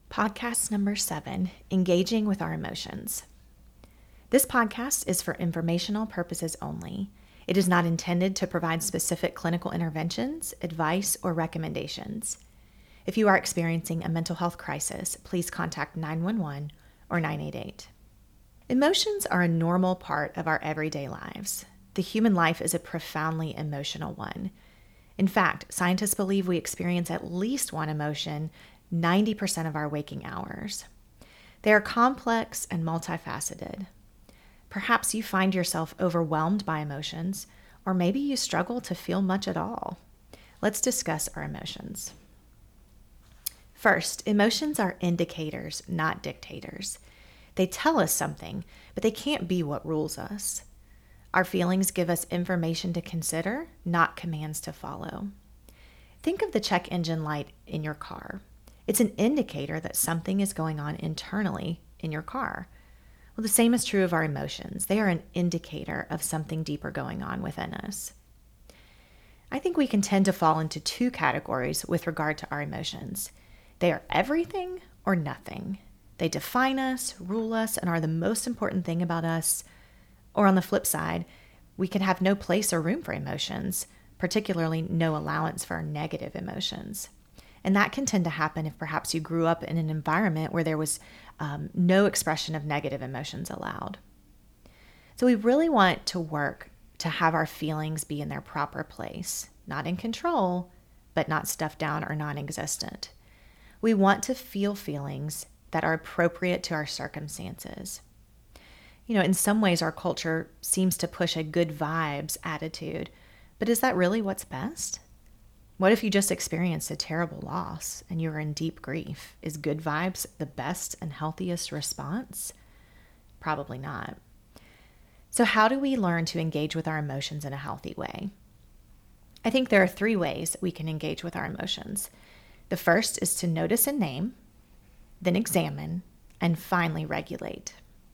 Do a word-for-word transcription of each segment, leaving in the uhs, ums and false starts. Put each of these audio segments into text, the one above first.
Podcast number seven, Engaging with Our Emotions. This podcast is for informational purposes only. It is not intended to provide specific clinical interventions, advice, or recommendations. If you are experiencing a mental health crisis, please contact nine one one or nine eight eight. Emotions are a normal part of our everyday lives. The human life is a profoundly emotional one. In fact, scientists believe we experience at least one emotion ninety percent of our waking hours. They are complex and multifaceted. Perhaps you find yourself overwhelmed by emotions, or maybe you struggle to feel much at all. Let's discuss our emotions. First, emotions are indicators, not dictators. They tell us something, but they can't be what rules us. Our feelings give us information to consider, not commands to follow. Think of the check engine light in your car. It's an indicator that something is going on internally in your car. Well, the same is true of our emotions. They are an indicator of something deeper going on within us. I think we can tend to fall into two categories with regard to our emotions. They are everything or nothing. They define us, rule us, and are the most important thing about us. Or on the flip side, we can have no place or room for emotions, particularly no allowance for negative emotions. And that can tend to happen if perhaps you grew up in an environment where there was um, no expression of negative emotions allowed. So we really want to work to have our feelings be in their proper place, not in control, but not stuffed down or non-existent. We want to feel feelings that are appropriate to our circumstances. You know, in some ways, our culture seems to push a good vibes attitude, but is that really what's best? What if you just experienced a terrible loss and you were in deep grief? Is good vibes the best and healthiest response? Probably not. So how do we learn to engage with our emotions in a healthy way? I think there are three ways we can engage with our emotions. The first is to notice and name, then examine, and finally regulate.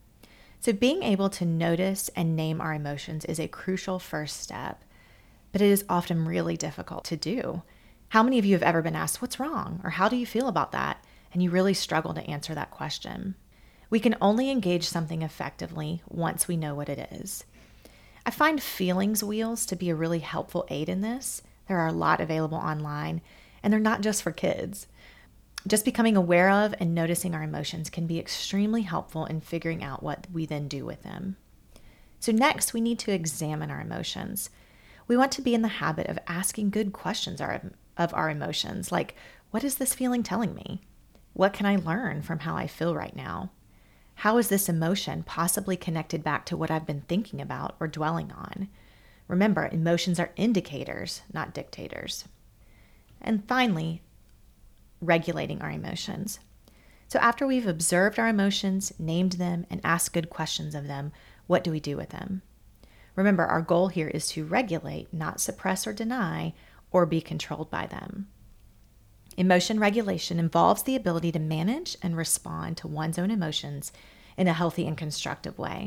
So being able to notice and name our emotions is a crucial first step, but it is often really difficult to do. How many of you have ever been asked, what's wrong? Or how do you feel about that? And you really struggle to answer that question. We can only engage something effectively once we know what it is. I find feelings wheels to be a really helpful aid in this. There are a lot available online, and they're not just for kids. Just becoming aware of and noticing our emotions can be extremely helpful in figuring out what we then do with them. So next, we need to examine our emotions. We want to be in the habit of asking good questions of our emotions, like, what is this feeling telling me? What can I learn from how I feel right now? How is this emotion possibly connected back to what I've been thinking about or dwelling on? Remember, emotions are indicators, not dictators. And finally, regulating our emotions. So after we've observed our emotions, named them, and asked good questions of them, what do we do with them? Remember, our goal here is to regulate, not suppress or deny, or be controlled by them. Emotion regulation involves the ability to manage and respond to one's own emotions in a healthy and constructive way.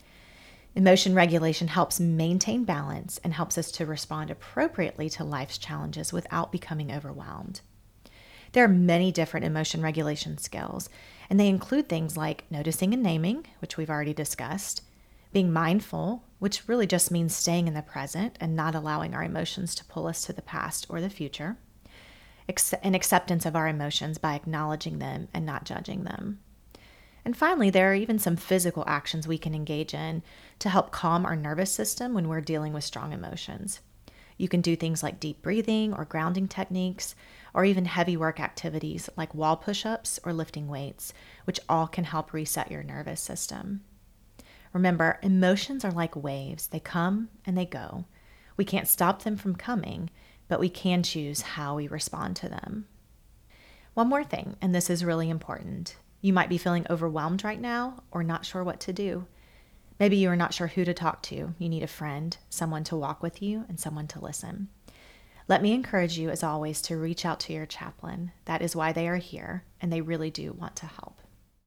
Emotion regulation helps maintain balance and helps us to respond appropriately to life's challenges without becoming overwhelmed. There are many different emotion regulation skills, and they include things like noticing and naming, which we've already discussed, being mindful, which really just means staying in the present and not allowing our emotions to pull us to the past or the future, and acceptance of our emotions by acknowledging them and not judging them. And finally, there are even some physical actions we can engage in to help calm our nervous system when we're dealing with strong emotions. You can do things like deep breathing or grounding techniques, or even heavy work activities like wall push-ups or lifting weights, which all can help reset your nervous system. Remember, emotions are like waves. They come and they go. We can't stop them from coming, but we can choose how we respond to them. One more thing, and this is really important. You might be feeling overwhelmed right now or not sure what to do. Maybe you are not sure who to talk to. You need a friend, someone to walk with you, and someone to listen. Let me encourage you, as always, to reach out to your chaplain. That is why they are here, and they really do want to help.